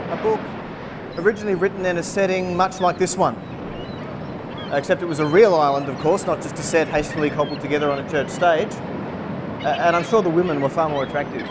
A book originally written in a setting much like this one, except it was a real island, of course, not just a set hastily cobbled together on a church stage. And I'm sure the women were far more attractive.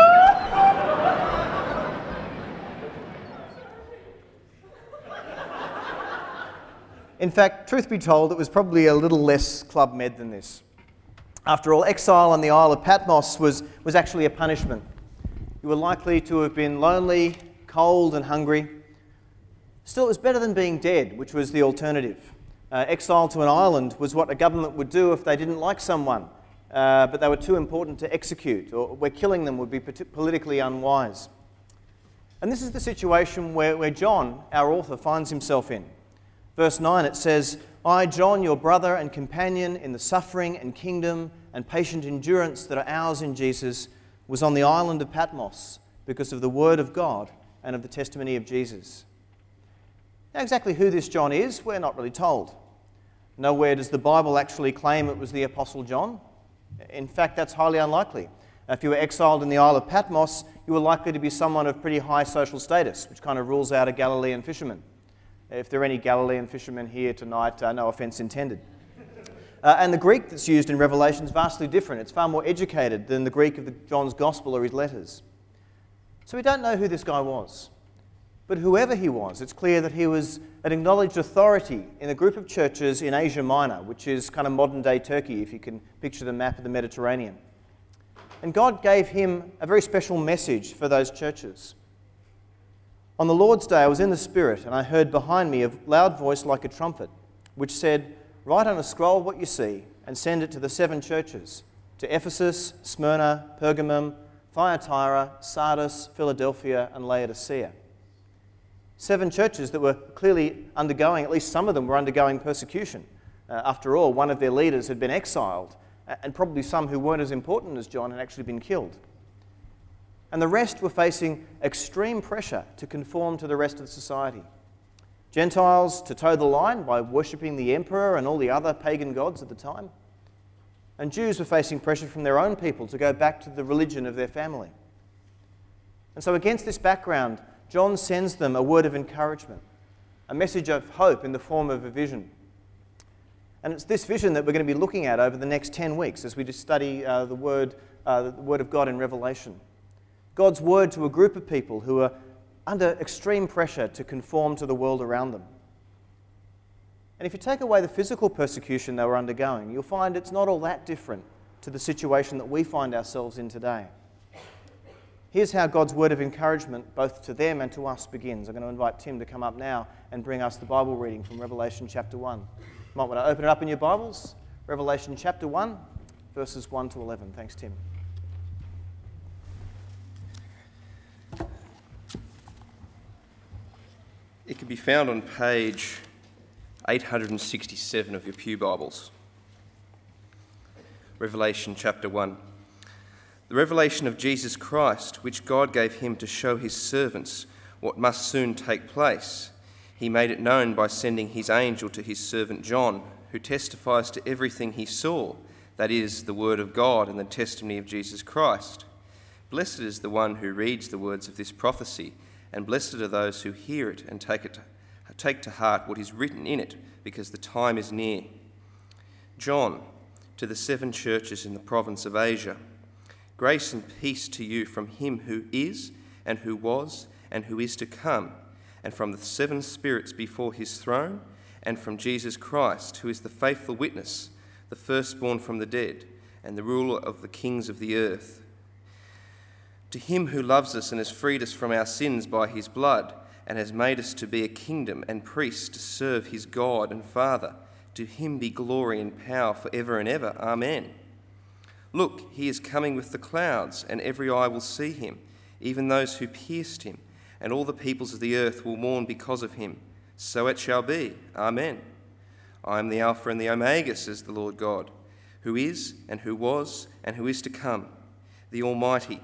In fact, truth be told, it was probably a little less Club Med than this. After all, exile on the Isle of Patmos was actually a punishment. You were likely to have been lonely, cold and hungry. Still, it was better than being dead, which was the alternative. Exile to an island was what a government would do if they didn't like someone, but they were too important to execute, or where killing them would be politically unwise. And this is the situation where John, our author, finds himself in. Verse 9, it says, "I, John, your brother and companion in the suffering and kingdom and patient endurance that are ours in Jesus, was on the island of Patmos because of the word of God and of the testimony of Jesus." Now, exactly who this John is, we're not really told. Nowhere does the Bible actually claim it was the Apostle John. In fact, that's highly unlikely. If you were exiled in the Isle of Patmos, you were likely to be someone of pretty high social status, which kind of rules out a Galilean fisherman. If there are any Galilean fishermen here tonight, no offence intended. And the Greek that's used in Revelation is vastly different. It's far more educated than the Greek of John's Gospel or his letters. So we don't know who this guy was. But whoever he was, it's clear that he was an acknowledged authority in a group of churches in Asia Minor, which is kind of modern-day Turkey, if you can picture the map of the Mediterranean. And God gave him a very special message for those churches. "On the Lord's day, I was in the Spirit, and I heard behind me a loud voice like a trumpet, which said, 'Write on a scroll what you see, and send it to the 7 churches, to Ephesus, Smyrna, Pergamum, Thyatira, Sardis, Philadelphia, and Laodicea.'" 7 churches that were clearly undergoing, at least some of them were undergoing persecution. After all, one of their leaders had been exiled, and probably some who weren't as important as John had actually been killed. And the rest were facing extreme pressure to conform to the rest of society. Gentiles to toe the line by worshipping the emperor and all the other pagan gods at the time. And Jews were facing pressure from their own people to go back to the religion of their family. And so against this background, John sends them a word of encouragement, a message of hope in the form of a vision. And it's this vision that we're going to be looking at over the next 10 weeks as we just study the Word of God in Revelation. God's word to a group of people who are under extreme pressure to conform to the world around them. And if you take away the physical persecution they were undergoing, you'll find it's not all that different to the situation that we find ourselves in today. Here's how God's word of encouragement, both to them and to us, begins. I'm going to invite Tim to come up now and bring us the Bible reading from Revelation chapter 1. You might want to open it up in your Bibles. Revelation chapter 1, verses 1 to 11. Thanks, Tim. It can be found on page 867 of your Pew Bibles. Revelation chapter 1. The revelation of Jesus Christ, which God gave him to show his servants what must soon take place. He made it known by sending his angel to his servant John, who testifies to everything he saw, that is, the word of God and the testimony of Jesus Christ. Blessed is the one who reads the words of this prophecy, and blessed are those who hear it and take to heart what is written in it, because the time is near. John, to the 7 churches in the province of Asia. Grace and peace to you from him who is, and who was, and who is to come, and from the 7 spirits before his throne, and from Jesus Christ, who is the faithful witness, the firstborn from the dead, and the ruler of the kings of the earth. To him who loves us and has freed us from our sins by his blood, and has made us to be a kingdom and priests to serve his God and Father, to him be glory and power for ever and ever. Amen. Look, he is coming with the clouds, and every eye will see him, even those who pierced him, and all the peoples of the earth will mourn because of him. So it shall be. Amen. I am the Alpha and the Omega, says the Lord God, who is, and who was, and who is to come, the Almighty.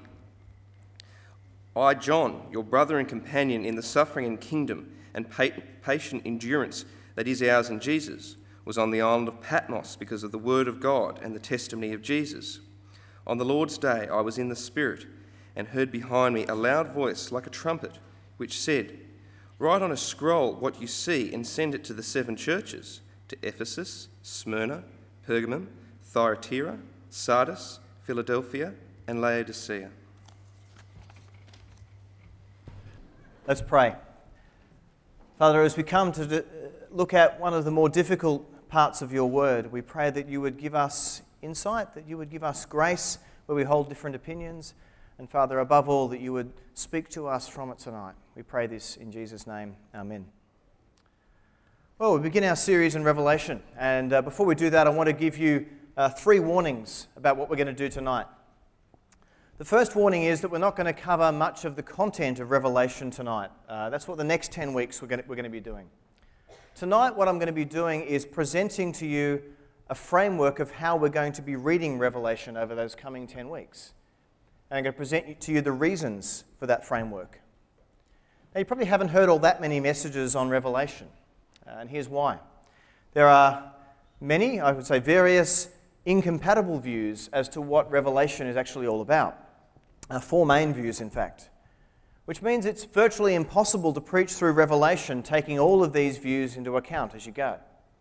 I, John, your brother and companion in the suffering and kingdom and patient endurance that is ours in Jesus, was on the island of Patmos because of the word of God and the testimony of Jesus. On the Lord's day I was in the Spirit and heard behind me a loud voice like a trumpet, which said, "Write on a scroll what you see and send it to the 7 churches, to Ephesus, Smyrna, Pergamum, Thyatira, Sardis, Philadelphia, and Laodicea." Let's pray. Father, as we come to look at one of the more difficult parts of your word, we pray that you would give us insight, that you would give us grace where we hold different opinions, and Father, above all, that you would speak to us from it tonight. We pray this in Jesus' name. Amen. Well, we begin our series in Revelation, and before we do that, I want to give you 3 warnings about what we're going to do tonight. The first warning is that we're not going to cover much of the content of Revelation tonight. That's what the next 10 weeks we're going to be doing. Tonight, what I'm going to be doing is presenting to you a framework of how we're going to be reading Revelation over those coming 10 weeks. And I'm going to present to you the reasons for that framework. Now, you probably haven't heard all that many messages on Revelation, and here's why. There are many, I would say various, incompatible views as to what Revelation is actually all about. 4 main views, in fact, which means it's virtually impossible to preach through Revelation taking all of these views into account as you go.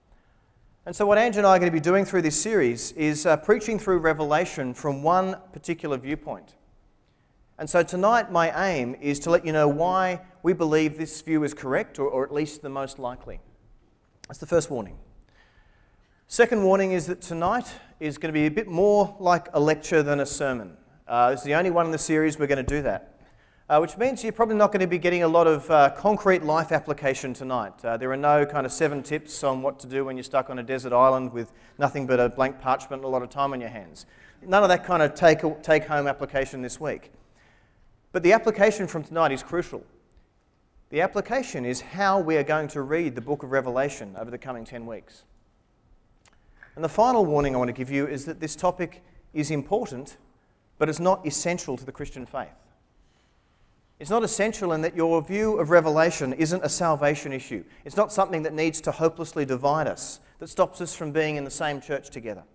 And so what Ange and I are going to be doing through this series is preaching through Revelation from one particular viewpoint. And so tonight my aim is to let you know why we believe this view is correct, or at least the most likely. That's the first warning. Second warning is that tonight is going to be a bit more like a lecture than a sermon. This is the only one in the series we're going to do that, which means you're probably not going to be getting a lot of concrete life application tonight. There are no kind of 7 tips on what to do when you're stuck on a desert island with nothing but a blank parchment and a lot of time on your hands. None of that kind of take-home application this week. But the application from tonight is crucial. The application is how we are going to read the book of Revelation over the coming 10 weeks. And the final warning I want to give you is that this topic is important, but it's not essential to the Christian faith. It's not essential in that your view of Revelation isn't a salvation issue. It's not something that needs to hopelessly divide us, that stops us from being in the same church together.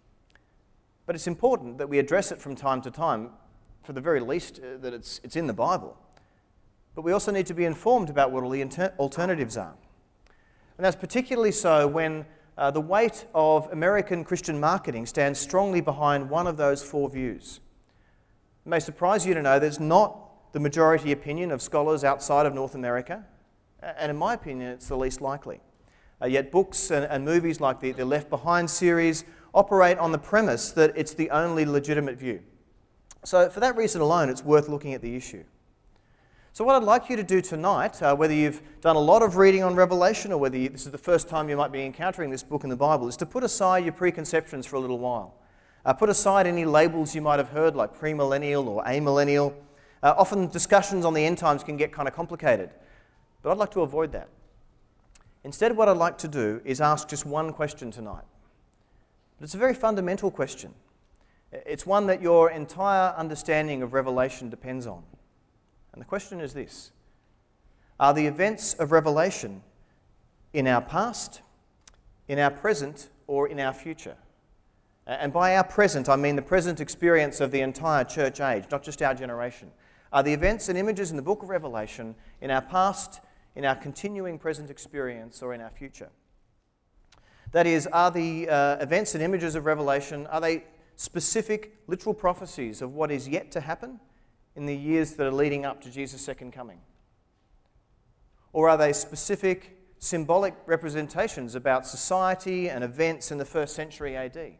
But it's important that we address it from time to time, for the very least that it's in the Bible. But we also need to be informed about what all the alternatives are. And that's particularly so when the weight of American Christian marketing stands strongly behind one of those 4 views. It may surprise you to know there's not the majority opinion of scholars outside of North America, and in my opinion, it's the least likely. Yet books and movies like the Left Behind series operate on the premise that it's the only legitimate view. So for that reason alone, it's worth looking at the issue. So what I'd like you to do tonight, whether you've done a lot of reading on Revelation or whether this is the first time you might be encountering this book in the Bible, is to put aside your preconceptions for a little while. Put aside any labels you might have heard, like premillennial or amillennial. Often discussions on the end times can get kind of complicated, but I'd like to avoid that. Instead, what I'd like to do is ask just one question tonight. But it's a very fundamental question. It's one that your entire understanding of Revelation depends on. And the question is this: are the events of Revelation in our past, in our present, or in our future? And by our present, I mean the present experience of the entire church age, not just our generation. Are the events and images in the book of Revelation in our past, in our continuing present experience, or in our future? That is, are the events and images of Revelation, are they specific literal prophecies of what is yet to happen in the years that are leading up to Jesus' second coming? Or are they specific symbolic representations about society and events in the 1st century AD?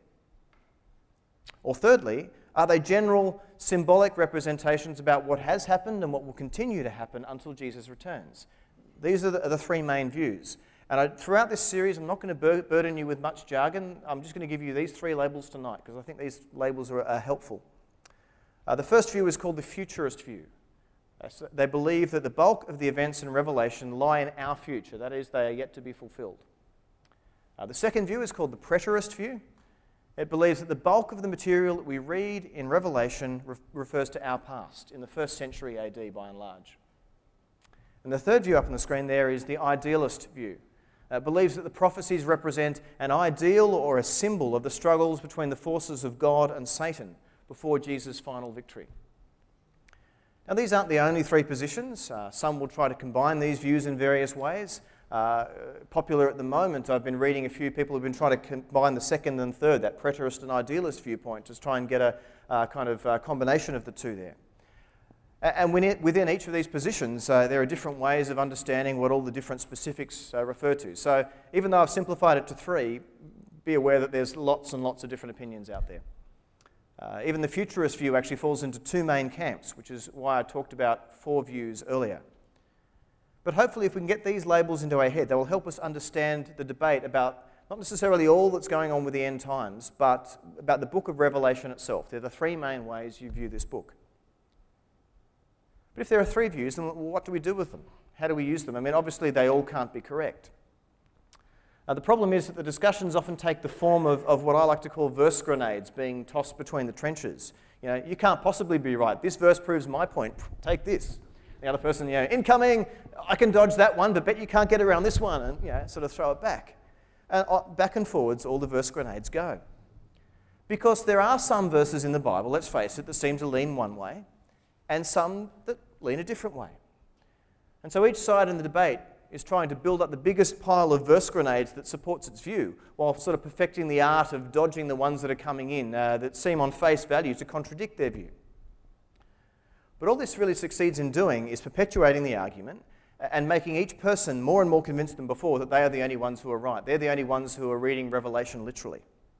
Or thirdly, are they general symbolic representations about what has happened and what will continue to happen until Jesus returns? These are the 3 main views. And throughout this series, I'm not going to burden you with much jargon. I'm just going to give you these 3 labels tonight because I think these labels are helpful. The first view is called the futurist view. They believe that the bulk of the events in Revelation lie in our future. That is, they are yet to be fulfilled. The second view is called the preterist view. It believes that the bulk of the material that we read in Revelation refers to our past, in the 1st century AD by and large. And the third view up on the screen there is the idealist view. It believes that the prophecies represent an ideal or a symbol of the struggles between the forces of God and Satan before Jesus' final victory. Now, these aren't the only three positions. Some will try to combine these views in various ways. Popular at the moment, I've been reading a few people who've been trying to combine the second and third, that preterist and idealist viewpoint, to try and get a kind of combination of the two there. And within each of these positions, there are different ways of understanding what all the different specifics refer to. So even though I've simplified it to three, be aware that there's lots and lots of different opinions out there. Even the futurist view actually falls into two main camps, which is why I talked about four views earlier. But hopefully if we can get these labels into our head, they will help us understand the debate about not necessarily all that's going on with the end times, but about the book of Revelation itself. They're the three main ways you view this book. But if there are three views, then what do we do with them? How do we use them? I mean, obviously they all can't be correct. The problem is that the discussions often take the form of what I like to call verse grenades being tossed between the trenches. You know, you can't possibly be right. This verse proves my point. Take this. The other person, incoming, I can dodge that one, but bet you can't get around this one, and sort of throw it back. And back and forwards, all the verse grenades go. Because there are some verses in the Bible, let's face it, that seem to lean one way, and some that lean a different way. And so each side in the debate is trying to build up the biggest pile of verse grenades that supports its view, while sort of perfecting the art of dodging the ones that are coming in that seem on face value to contradict their view. But all this really succeeds in doing is perpetuating the argument and making each person more and more convinced than before that they are the only ones who are right. They're the only ones who are reading Revelation literally.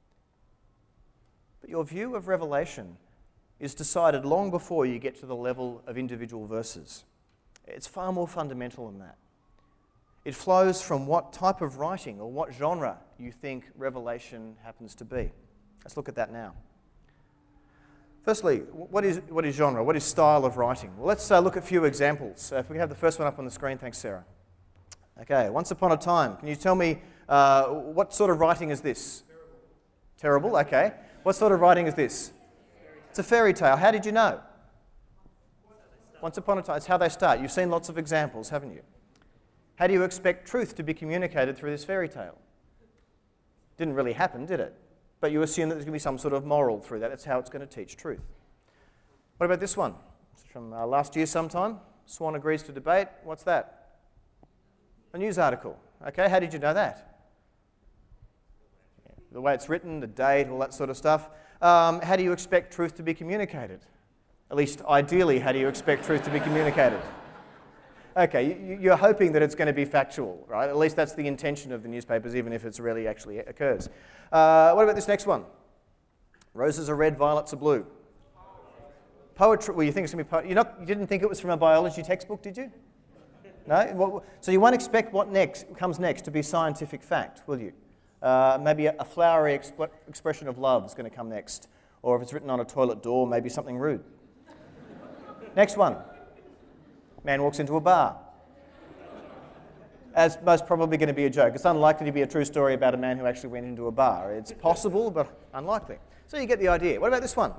But your view of Revelation is decided long before you get to the level of individual verses. It's far more fundamental than that. It flows from what type of writing or what genre you think Revelation happens to be. Let's look at that now. Firstly, what is genre? What is style of writing? Well, let's look at a few examples. If we can have the first one up on the screen, thanks, Sarah. Okay, Once Upon a Time. Can you tell me what sort of writing is this? Terrible, okay. What sort of writing is this? It's a fairy tale. How did you know? Once Upon a Time. It's how they start. You've seen lots of examples, haven't you? How do you expect truth to be communicated through this fairy tale? Didn't really happen, did it? But you assume that there's going to be some sort of moral through that. That's how it's going to teach truth. What about this one? It's from last year sometime. Swan agrees to debate. What's that? A news article. Okay, how did you know that? The way it's written, the date, all that sort of stuff. How do you expect truth to be communicated? At least, ideally, how do you expect truth to be communicated? Okay, you're hoping that it's going to be factual, right? At least that's the intention of the newspapers, even if it's really actually occurs. What about this next one? Roses are red, violets are blue. Poetry. Well, you think it's going to be poetry. You didn't think it was from a biology textbook, did you? No? So you won't expect what comes next to be scientific fact, will you? Maybe a flowery expression of love is going to come next. Or if it's written on a toilet door, maybe something rude. Next one. Man walks into a bar. As most probably going to be a joke. It's unlikely to be a true story about a man who actually went into a bar. It's possible, but unlikely. So you get the idea. What about this one?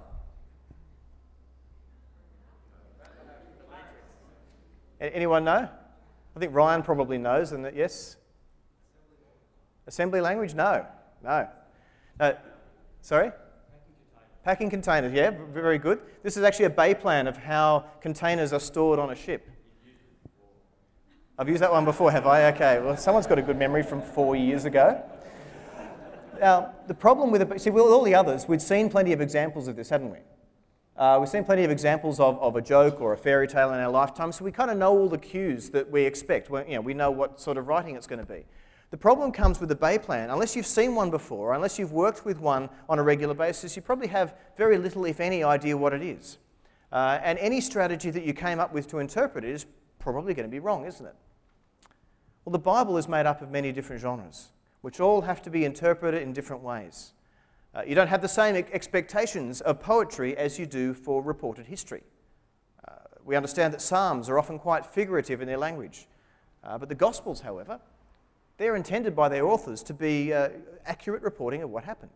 Anyone know? I think Ryan probably knows, and yes? Assembly language? No. Sorry? Packing containers, yeah, very good. This is actually a bay plan of how containers are stored on a ship. I've used that one before, have I? Okay, well, someone's got a good memory from 4 years ago. Now, the problem with it, see, with all the others, we'd seen plenty of examples of this, hadn't we? We've seen plenty of examples of a joke or a fairy tale in our lifetime, so we kind of know all the cues that we expect. We know what sort of writing it's going to be. The problem comes with the Bay Plan. Unless you've seen one before, unless you've worked with one on a regular basis, you probably have very little, if any, idea what it is. And any strategy that you came up with to interpret it is probably going to be wrong, isn't it? Well, the Bible is made up of many different genres, which all have to be interpreted in different ways. You don't have the same expectations of poetry as you do for reported history. We understand that Psalms are often quite figurative in their language. But the Gospels, however, they're intended by their authors to be accurate reporting of what happened.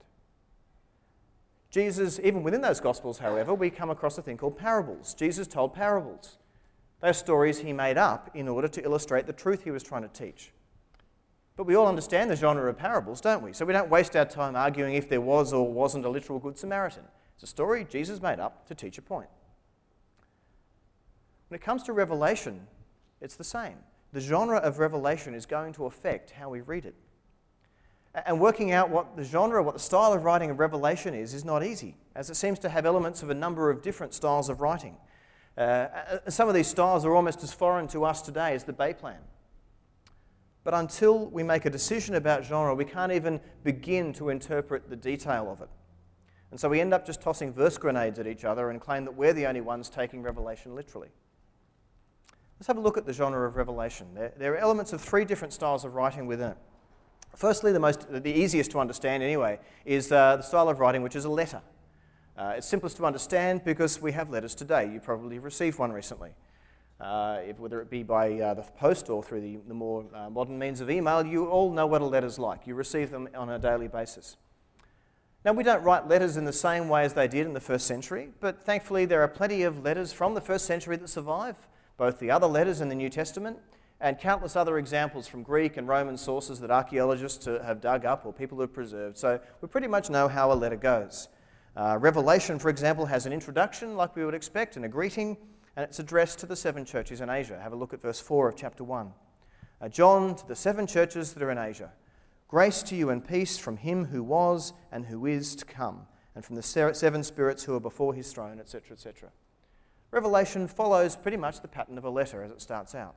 Jesus, even within those Gospels, however, we come across a thing called parables. Jesus told parables. They're stories he made up in order to illustrate the truth he was trying to teach. But we all understand the genre of parables, don't we? So we don't waste our time arguing if there was or wasn't a literal Good Samaritan. It's a story Jesus made up to teach a point. When it comes to Revelation, it's the same. The genre of Revelation is going to affect how we read it. And working out what the genre, what the style of writing of Revelation is not easy, as it seems to have elements of a number of different styles of writing. Some of these styles are almost as foreign to us today as the Bay Plan. But until we make a decision about genre, we can't even begin to interpret the detail of it. And so we end up just tossing verse grenades at each other and claim that we're the only ones taking Revelation literally. Let's have a look at the genre of Revelation. There are elements of three different styles of writing within it. Firstly, the easiest to understand anyway, is the style of writing which is a letter. It's simplest to understand because we have letters today. You probably received one recently. Whether it be by the post or through the more modern means of email, you all know what a letter's like. You receive them on a daily basis. Now, we don't write letters in the same way as they did in the first century, but thankfully there are plenty of letters from the first century that survive, both the other letters in the New Testament and countless other examples from Greek and Roman sources that archaeologists have dug up or people have preserved. So we pretty much know how a letter goes. Revelation, for example, has an introduction like we would expect and a greeting, and it's addressed to the 7 churches in Asia. Have a look at verse 4 of chapter 1. John, to the 7 churches that are in Asia, grace to you and peace from him who was and who is to come, and from the 7 spirits who are before his throne, etc., etc. Revelation follows pretty much the pattern of a letter as it starts out.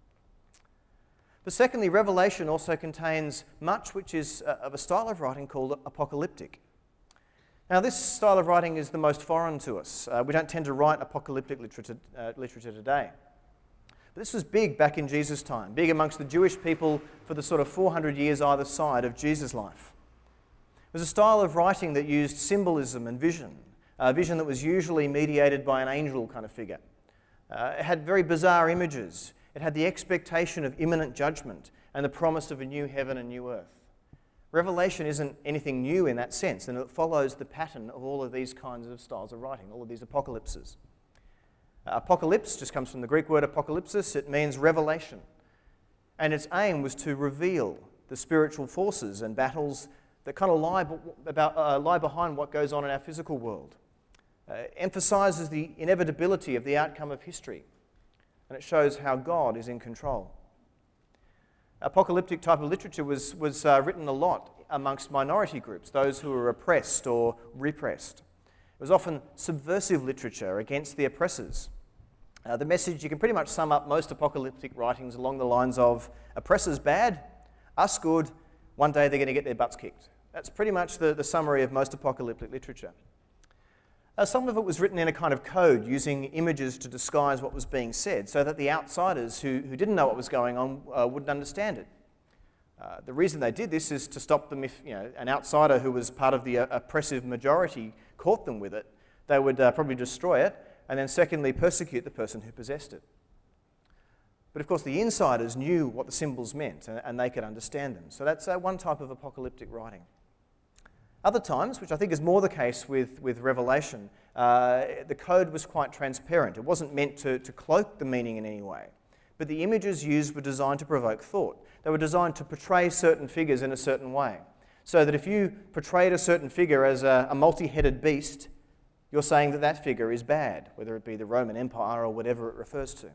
But secondly, Revelation also contains much which is of a style of writing called apocalyptic. Now, this style of writing is the most foreign to us. We don't tend to write apocalyptic literature today. But this was big back in Jesus' time, big amongst the Jewish people for the sort of 400 years either side of Jesus' life. It was a style of writing that used symbolism and vision, a vision that was usually mediated by an angel kind of figure. It had very bizarre images. It had the expectation of imminent judgment and the promise of a new heaven and new earth. Revelation isn't anything new in that sense, and it follows the pattern of all of these kinds of styles of writing, all of these apocalypses. Apocalypse just comes from the Greek word apocalypsis. It means revelation. And its aim was to reveal the spiritual forces and battles that kind of lie behind what goes on in our physical world. Emphasizes the inevitability of the outcome of history. And it shows how God is in control. Apocalyptic type of literature was written a lot amongst minority groups, those who were oppressed or repressed. It was often subversive literature against the oppressors. The message, you can pretty much sum up most apocalyptic writings along the lines of, oppressors bad, us good, one day they're going to get their butts kicked. That's pretty much the summary of most apocalyptic literature. Some of it was written in a kind of code, using images to disguise what was being said, so that the outsiders who didn't know what was going on wouldn't understand it. The reason they did this is to stop them if an outsider who was part of the oppressive majority caught them with it, they would probably destroy it, and then secondly, persecute the person who possessed it. But of course, the insiders knew what the symbols meant, and they could understand them. So that's one type of apocalyptic writing. Other times, which I think is more the case with Revelation, the code was quite transparent. It wasn't meant to cloak the meaning in any way. But the images used were designed to provoke thought. They were designed to portray certain figures in a certain way. So that if you portrayed a certain figure as a multi-headed beast, you're saying that that figure is bad, whether it be the Roman Empire or whatever it refers to.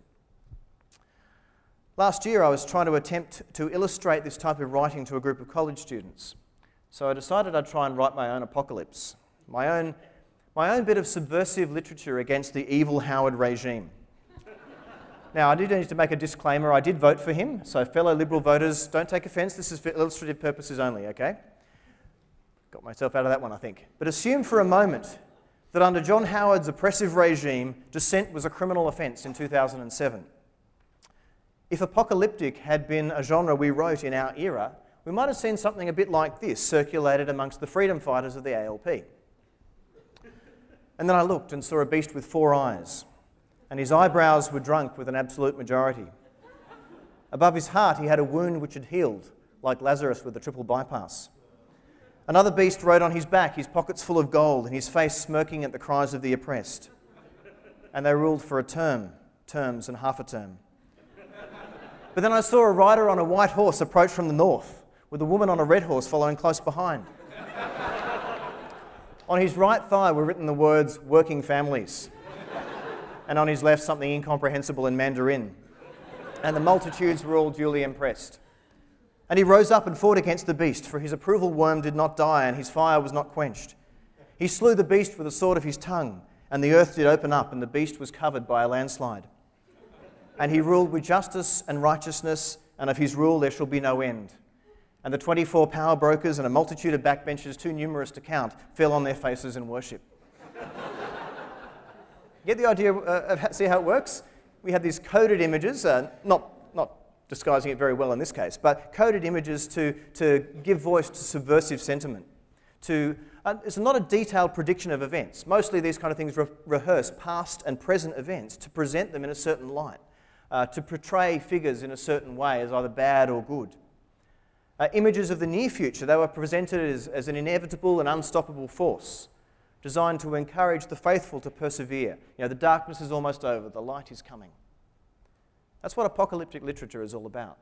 Last year, I was trying to attempt to illustrate this type of writing to a group of college students. So I decided I'd try and write my own apocalypse, my own bit of subversive literature against the evil Howard regime. Now, I did need to make a disclaimer. I did vote for him, so fellow Liberal voters, don't take offence. This is for illustrative purposes only, okay? Got myself out of that one, I think. But assume for a moment that under John Howard's oppressive regime, dissent was a criminal offence in 2007. If apocalyptic had been a genre we wrote in our era, we might have seen something a bit like this circulated amongst the freedom fighters of the ALP. And then I looked and saw a beast with 4 eyes, and his eyebrows were drunk with an absolute majority. Above his heart he had a wound which had healed, like Lazarus with the triple bypass. Another beast rode on his back, his pockets full of gold, and his face smirking at the cries of the oppressed. And they ruled for a term, terms and half a term. But then I saw a rider on a white horse approach from the north, with a woman on a red horse following close behind. On his right thigh were written the words, working families. and on his left something incomprehensible in Mandarin. And the multitudes were all duly impressed. And he rose up and fought against the beast, for his approval worm did not die, and his fire was not quenched. He slew the beast with the sword of his tongue, and the earth did open up, and the beast was covered by a landslide. And he ruled with justice and righteousness, and of his rule there shall be no end. And the 24 power brokers and a multitude of backbenchers, too numerous to count, fell on their faces in worship. Get the idea see how it works? We had these coded images, not disguising it very well in this case, but coded images to give voice to subversive sentiment. It's not a detailed prediction of events. Mostly these kind of things rehearse past and present events to present them in a certain light, to portray figures in a certain way as either bad or good. Images of the near future, they were presented as an inevitable and unstoppable force, designed to encourage the faithful to persevere. The darkness is almost over, the light is coming. That's what apocalyptic literature is all about.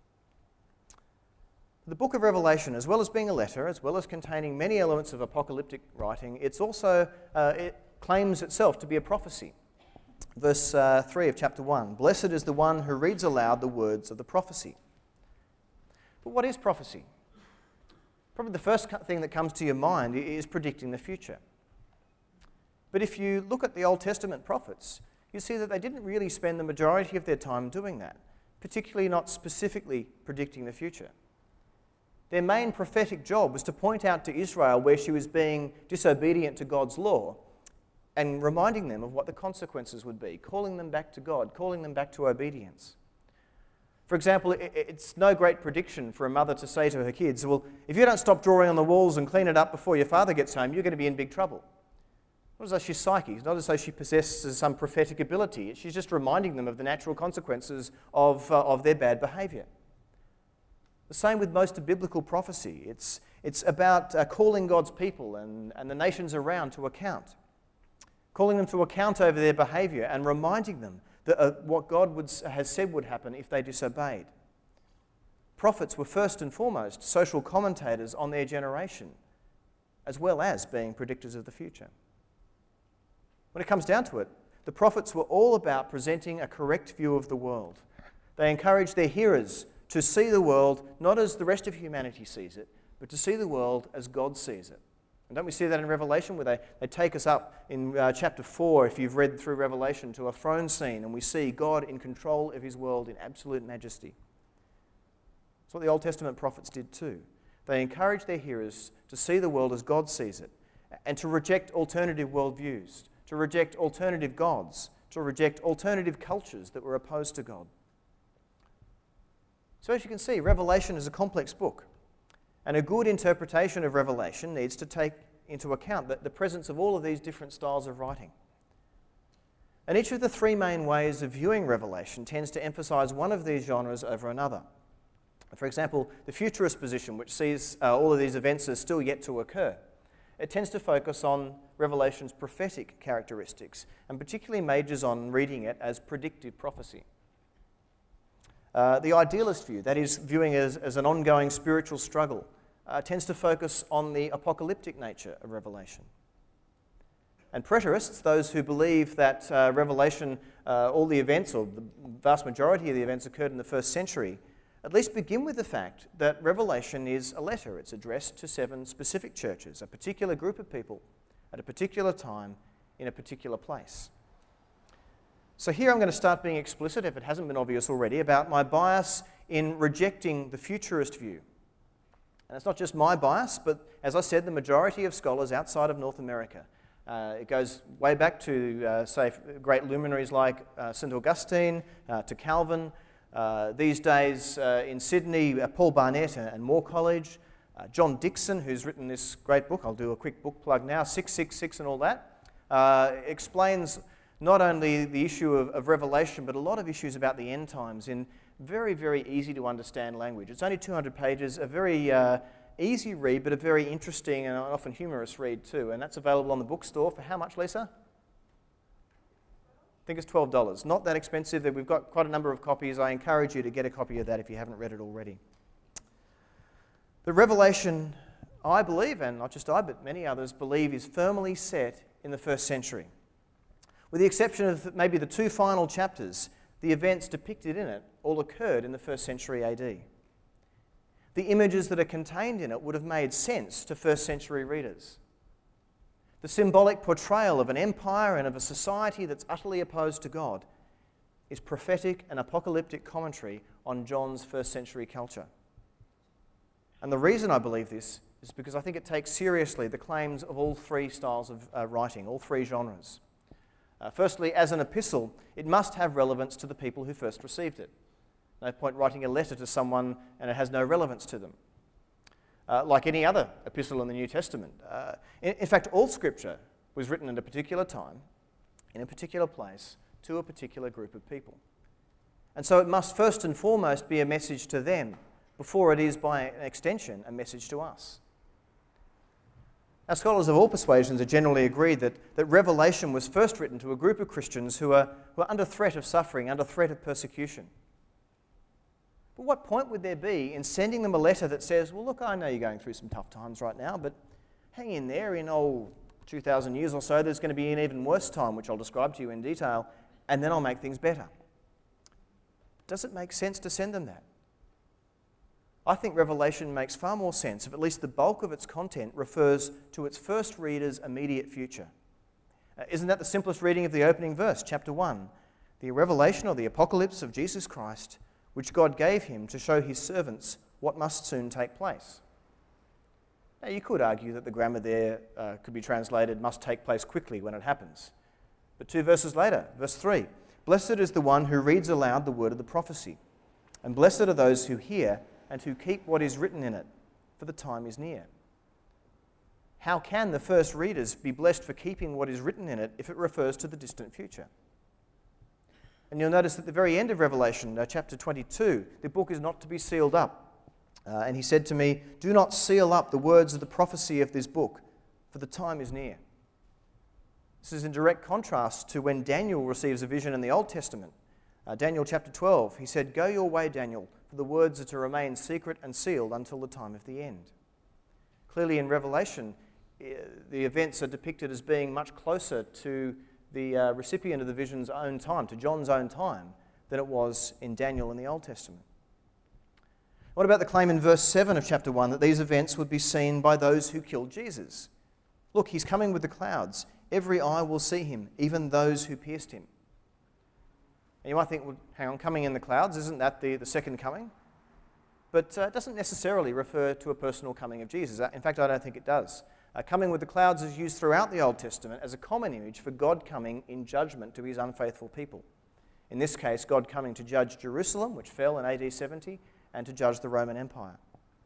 The book of Revelation, as well as being a letter, as well as containing many elements of apocalyptic writing, it claims itself to be a prophecy. Verse 3 of chapter 1, "Blessed is the one who reads aloud the words of the prophecy." But what is prophecy? Probably the first thing that comes to your mind is predicting the future. But if you look at the Old Testament prophets, you see that they didn't really spend the majority of their time doing that, particularly not specifically predicting the future. Their main prophetic job was to point out to Israel where she was being disobedient to God's law and reminding them of what the consequences would be, calling them back to God, calling them back to obedience. For example, it's no great prediction for a mother to say to her kids, well, if you don't stop drawing on the walls and clean it up before your father gets home, you're going to be in big trouble. Not as though she's psychic, not as though she possesses some prophetic ability. She's just reminding them of the natural consequences of their bad behaviour. The same with most of biblical prophecy. It's about calling God's people and the nations around to account. Calling them to account over their behaviour and reminding them that what God has said would happen if they disobeyed. Prophets were first and foremost social commentators on their generation, as well as being predictors of the future. When it comes down to it, the prophets were all about presenting a correct view of the world. They encouraged their hearers to see the world not as the rest of humanity sees it, but to see the world as God sees it. And don't we see that in Revelation, where they take us up in chapter 4, if you've read through Revelation, to a throne scene, and we see God in control of his world in absolute majesty. That's what the Old Testament prophets did too. They encouraged their hearers to see the world as God sees it, and to reject alternative worldviews, to reject alternative gods, to reject alternative cultures that were opposed to God. So as you can see, Revelation is a complex book. And a good interpretation of Revelation needs to take into account the presence of all of these different styles of writing. And each of the three main ways of viewing Revelation tends to emphasize one of these genres over another. For example, the futurist position, which sees all of these events as still yet to occur, it tends to focus on Revelation's prophetic characteristics, and particularly majors on reading it as predictive prophecy. The idealist view, that is, viewing it as an ongoing spiritual struggle, tends to focus on the apocalyptic nature of Revelation. And preterists, those who believe that Revelation, all the events, or the vast majority of the events occurred in the first century, at least begin with the fact that Revelation is a letter. It's addressed to 7 specific churches, a particular group of people, at a particular time, in a particular place. So here I'm going to start being explicit, if it hasn't been obvious already, about my bias in rejecting the futurist view. And it's not just my bias, but as I said, the majority of scholars outside of North America. It goes way back to, say, great luminaries like St. Augustine, to Calvin. These days in Sydney, Paul Barnett and Moore College. John Dixon, who's written this great book, I'll do a quick book plug now, 666 and all that, explains not only the issue of Revelation, but a lot of issues about the end times in very, very easy to understand language. It's only 200 pages, a very easy read, but a very interesting and often humorous read too. And that's available on the bookstore for how much, Lisa? I think it's $12. Not that expensive. We've got quite a number of copies. I encourage you to get a copy of that if you haven't read it already. The Revelation, I believe, and not just I, but many others believe, is firmly set in the first century. With the exception of maybe the two final chapters, the events depicted in it all occurred in the 1st century AD. The images that are contained in it would have made sense to 1st century readers. The symbolic portrayal of an empire and of a society that's utterly opposed to God is prophetic and apocalyptic commentary on John's 1st century culture. And the reason I believe this is because I think it takes seriously the claims of all three styles of writing, all three genres. Firstly, as an epistle, it must have relevance to the people who first received it. No point writing a letter to someone and it has no relevance to them. Like any other epistle in the New Testament. In fact, all Scripture was written at a particular time, in a particular place, to a particular group of people. And so it must first and foremost be a message to them before it is, by an extension, a message to us. Now, scholars of all persuasions are generally agreed that Revelation was first written to a group of Christians who are under threat of suffering, under threat of persecution. But what point would there be in sending them a letter that says, well, look, I know you're going through some tough times right now, but hang in there, in 2,000 years or so, there's going to be an even worse time, which I'll describe to you in detail, and then I'll make things better. Does it make sense to send them that? I think Revelation makes far more sense if at least the bulk of its content refers to its first reader's immediate future. Isn't that the simplest reading of the opening verse, chapter 1? The revelation or the apocalypse of Jesus Christ, which God gave him to show his servants what must soon take place. Now, you could argue that the grammar there could be translated, must take place quickly when it happens. But 2 verses later, verse 3, blessed is the one who reads aloud the word of the prophecy, and blessed are those who hear and who keep what is written in it, for the time is near. How can the first readers be blessed for keeping what is written in it if it refers to the distant future? And you'll notice at the very end of Revelation, chapter 22, the book is not to be sealed up. And he said to me, do not seal up the words of the prophecy of this book, for the time is near. This is in direct contrast to when Daniel receives a vision in the Old Testament. Daniel chapter 12, he said, go your way, Daniel, for the words are to remain secret and sealed until the time of the end. Clearly in Revelation, the events are depicted as being much closer to the recipient of the vision's own time, to John's own time, than it was in Daniel in the Old Testament. What about the claim in verse 7 of chapter 1 that these events would be seen by those who killed Jesus? Look, he's coming with the clouds. Every eye will see him, even those who pierced him. And you might think, well, hang on, coming in the clouds, isn't that the second coming? But it doesn't necessarily refer to a personal coming of Jesus. In fact, I don't think it does. Coming with the clouds is used throughout the Old Testament as a common image for God coming in judgment to his unfaithful people. In this case, God coming to judge Jerusalem, which fell in AD 70, and to judge the Roman Empire.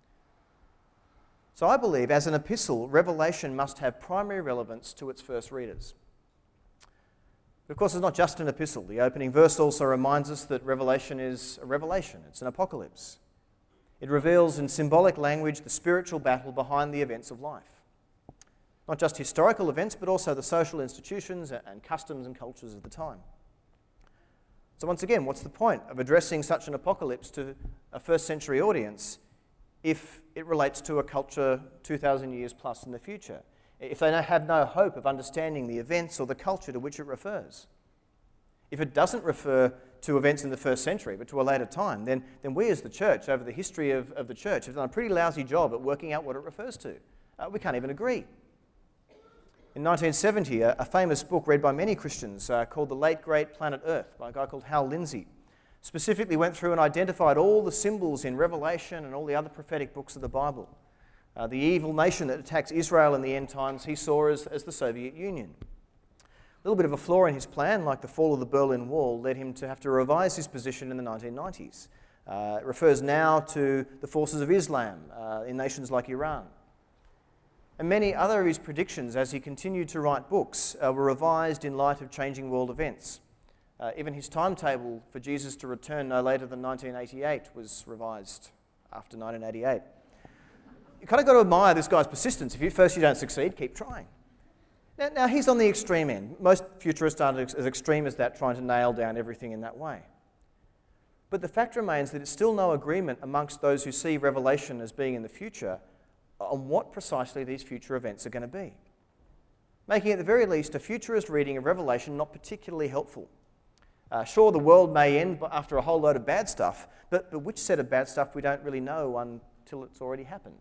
So I believe, as an epistle, Revelation must have primary relevance to its first readers. But of course, it's not just an epistle. The opening verse also reminds us that Revelation is a revelation. It's an apocalypse. It reveals in symbolic language the spiritual battle behind the events of life. Not just historical events, but also the social institutions and customs and cultures of the time. So once again, what's the point of addressing such an apocalypse to a first century audience if it relates to a culture 2,000 years plus in the future? If they have no hope of understanding the events or the culture to which it refers? If it doesn't refer to events in the first century, but to a later time, then we as the church, over the history of the church, have done a pretty lousy job at working out what it refers to. We can't even agree. In 1970, a famous book read by many Christians called The Late Great Planet Earth by a guy called Hal Lindsey specifically went through and identified all the symbols in Revelation and all the other prophetic books of the Bible. The evil nation that attacks Israel in the end times he saw as the Soviet Union. A little bit of a flaw in his plan, like the fall of the Berlin Wall, led him to have to revise his position in the 1990s. It refers now to the forces of Islam in nations like Iran. And many other of his predictions as he continued to write books were revised in light of changing world events. Even his timetable for Jesus to return no later than 1988 was revised after 1988. You kind of got to admire this guy's persistence. If first you don't succeed, keep trying. Now he's on the extreme end. Most futurists aren't as extreme as that, trying to nail down everything in that way. But the fact remains that it's still no agreement amongst those who see Revelation as being in the future on what precisely these future events are going to be. making at the very least a futurist reading of Revelation not particularly helpful. Sure, the world may end after a whole load of bad stuff, but which set of bad stuff we don't really know until it's already happened.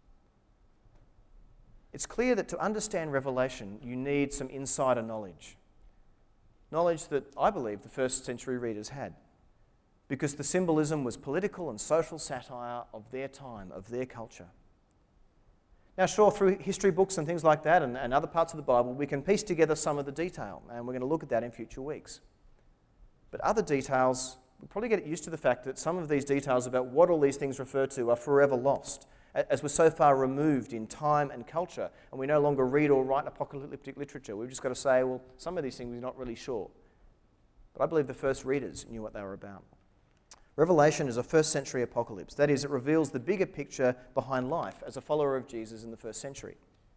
It's clear that to understand Revelation, you need some insider knowledge. Knowledge that I believe the first century readers had, because the symbolism was political and social satire of their time, of their culture. Now, sure, through history books and things like that and other parts of the Bible, we can piece together some of the detail, and we're going to look at that in future weeks. But other details, we'll probably get used to the fact that some of these details about what all these things refer to are forever lost, as we're so far removed in time and culture, and we no longer read or write apocalyptic literature. We've just got to say, well, some of these things we're not really sure. But I believe the first readers knew what they were about. Revelation is a first century apocalypse. That is, it reveals the bigger picture behind life as a follower of Jesus in the first century.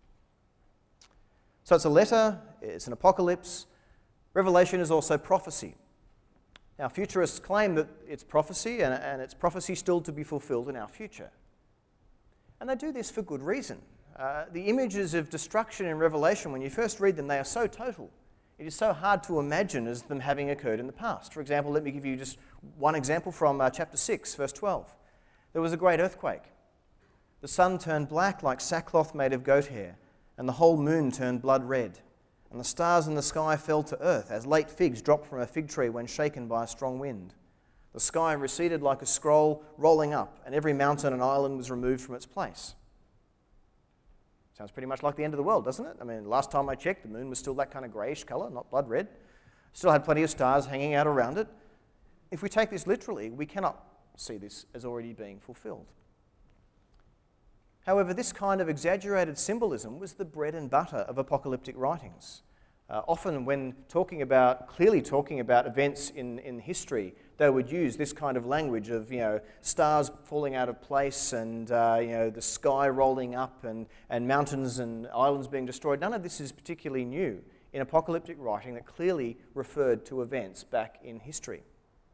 So it's a letter, it's an apocalypse. Revelation is also prophecy. Now, futurists claim that it's prophecy, and it's prophecy still to be fulfilled in our future. And they do this for good reason. The images of destruction in Revelation, when you first read them, they are so total. It is so hard to imagine as them having occurred in the past. For example, let me give you just one example from chapter 6, verse 12. There was a great earthquake. The sun turned black like sackcloth made of goat hair, and the whole moon turned blood red. And the stars in the sky fell to earth, as late figs drop from a fig tree when shaken by a strong wind. The sky receded like a scroll rolling up, and every mountain and island was removed from its place. Sounds pretty much like the end of the world, doesn't it? I mean, last time I checked, the moon was still that kind of greyish colour, not blood red. Still had plenty of stars hanging out around it. If we take this literally, we cannot see this as already being fulfilled. However, this kind of exaggerated symbolism was the bread and butter of apocalyptic writings. Often when clearly talking about events in history, they would use this kind of language of, stars falling out of place and, the sky rolling up and mountains and islands being destroyed. None of this is particularly new in apocalyptic writing that clearly referred to events back in history.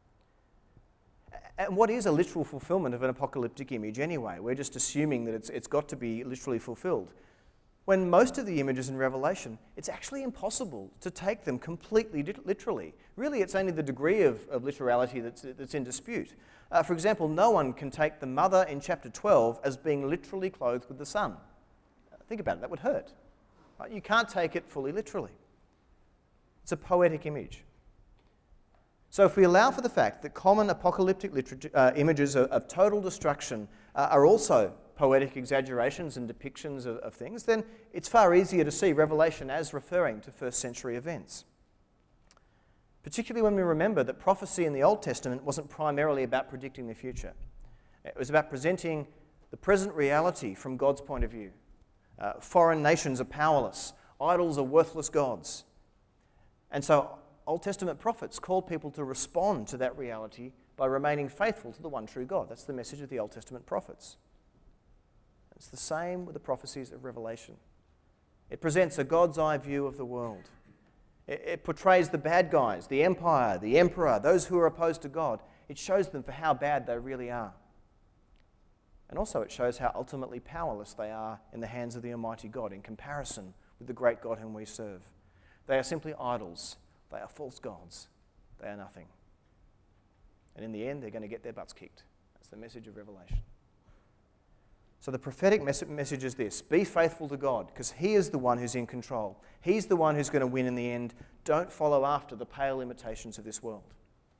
And what is a literal fulfillment of an apocalyptic image anyway? We're just assuming that it's got to be literally fulfilled. When most of the images in Revelation, it's actually impossible to take them completely literally. Really, it's only the degree of literality that's in dispute. For example, no one can take the mother in chapter 12 as being literally clothed with the sun. Think about it, that would hurt. Right? You can't take it fully literally. It's a poetic image. So if we allow for the fact that common apocalyptic images of total destruction are also poetic exaggerations and depictions of things, then it's far easier to see Revelation as referring to first century events. Particularly when we remember that prophecy in the Old Testament wasn't primarily about predicting the future. It was about presenting the present reality from God's point of view. Foreign nations are powerless. Idols are worthless gods. And so Old Testament prophets called people to respond to that reality by remaining faithful to the one true God. That's the message of the Old Testament prophets. It's the same with the prophecies of Revelation. It presents a God's eye view of the world. It portrays the bad guys, the empire, the emperor, those who are opposed to God. It shows them for how bad they really are. And also it shows how ultimately powerless they are in the hands of the Almighty God in comparison with the great God whom we serve. They are simply idols. They are false gods. They are nothing. And in the end, they're going to get their butts kicked. That's the message of Revelation. So the prophetic message is this: be faithful to God, because He is the one who's in control. He's the one who's going to win in the end. Don't follow after the pale imitations of this world.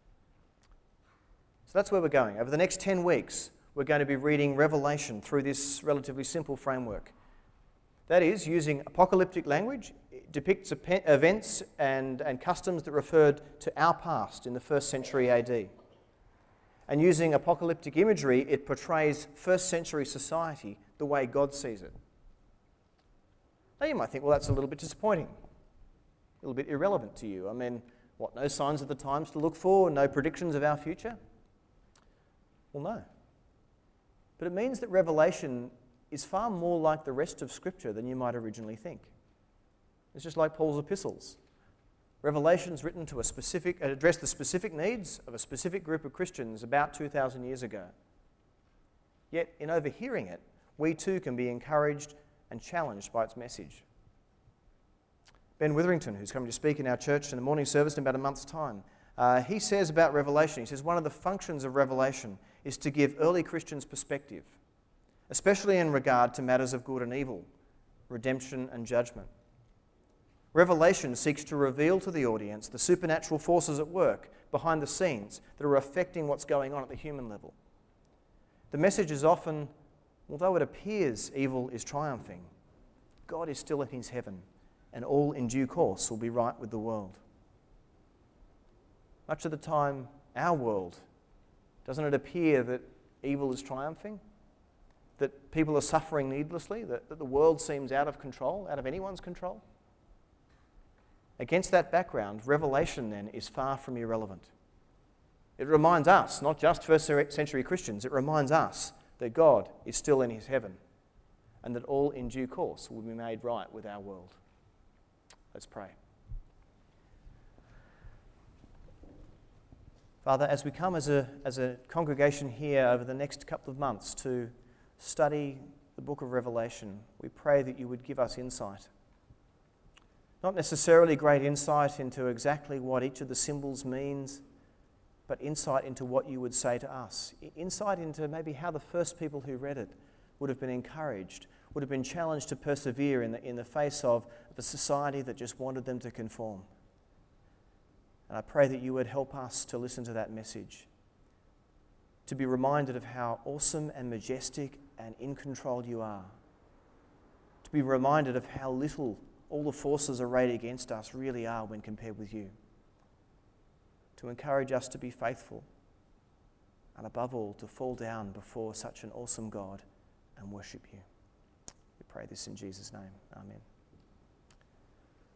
So that's where we're going. Over the next 10 weeks, we're going to be reading Revelation through this relatively simple framework. That is, using apocalyptic language, it depicts events and customs that referred to our past in the 1st century AD. And using apocalyptic imagery, it portrays 1st century society the way God sees it. Now you might think, well, that's a little bit disappointing, a little bit irrelevant to you. I mean, what, no signs of the times to look for, no predictions of our future? Well, no. But it means that Revelation is far more like the rest of Scripture than you might originally think. It's just like Paul's epistles. Revelation's written to address the specific needs of a specific group of Christians about 2,000 years ago. Yet, in overhearing it, we too can be encouraged and challenged by its message. Ben Witherington, who's coming to speak in our church in the morning service in about a month's time, he says about Revelation, he says one of the functions of Revelation is to give early Christians perspective, especially in regard to matters of good and evil, redemption and judgment. Revelation seeks to reveal to the audience the supernatural forces at work behind the scenes that are affecting what's going on at the human level. The message is often, although it appears evil is triumphing, God is still in his heaven, and all in due course will be right with the world. Much of the time, our world, doesn't it appear that evil is triumphing? That people are suffering needlessly? That the world seems out of control, out of anyone's control? Against that background, Revelation then is far from irrelevant. It reminds us, not just first century Christians, it reminds us that God is still in his heaven and that all in due course will be made right with our world. Let's pray. Father, as we come as a congregation here over the next couple of months to study the book of Revelation, we pray that you would give us insight. Not necessarily great insight into exactly what each of the symbols means, but insight into what you would say to us. Insight into maybe how the first people who read it would have been encouraged, would have been challenged to persevere in the face of a society that just wanted them to conform. And I pray that you would help us to listen to that message, to be reminded of how awesome and majestic and in control you are, to be reminded of how little all the forces arrayed against us really are when compared with you, to encourage us to be faithful, and above all, to fall down before such an awesome God and worship you. We pray this in Jesus' name. Amen.